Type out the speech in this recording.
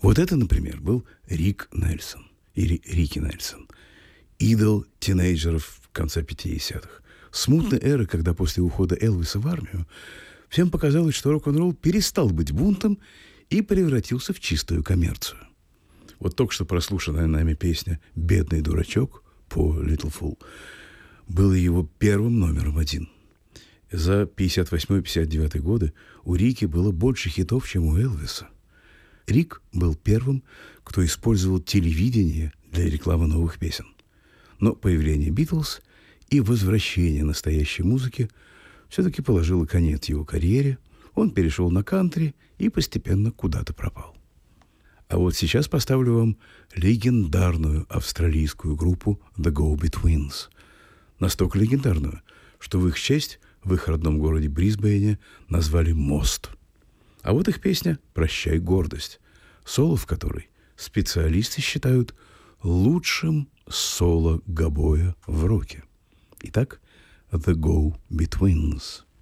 Вот это, например, был Рик Нельсон, или Рики Нельсон, идол тинейджеров конца 50-х. Смутной эры, когда после ухода Элвиса в армию всем показалось, что рок-н-ролл перестал быть бунтом и превратился в чистую коммерцию. Вот только что прослушанная нами песня «Бедный дурачок» по Little Fool была его первым номером один. За 58-59 годы у Рики было больше хитов, чем у Элвиса. Рик был первым, кто использовал телевидение для рекламы новых песен. Но появление «Битлз» и возвращение настоящей музыки все-таки положило конец его карьере. Он перешел на кантри и постепенно куда-то пропал. А вот сейчас поставлю вам легендарную австралийскую группу The Go-Betweens. Настолько легендарную, что в их честь в их родном городе Брисбене назвали мост. А вот их песня «Прощай, гордость», соло в которой специалисты считают лучшим соло гобоя в роке. Итак, The Go-Betweens.